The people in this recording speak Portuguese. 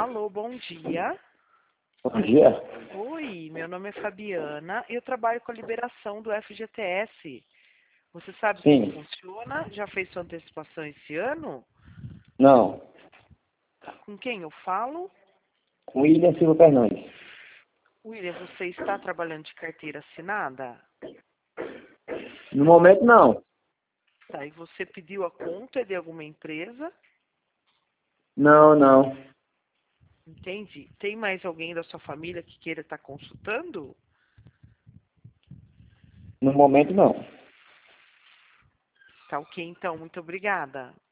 Alô, bom dia. Bom dia. Oi, meu nome é Fabiana e eu trabalho com a liberação do FGTS. Você sabe como Sim. funciona? Já fez sua antecipação esse ano? Não. Com quem eu falo? William Silva Fernandes. William, você está trabalhando de carteira assinada? No momento, não. Tá, e você pediu a conta de alguma empresa? Não. Entendi. Tem mais alguém da sua família que queira estar consultando? No momento, não. Tá ok, então. Muito obrigada.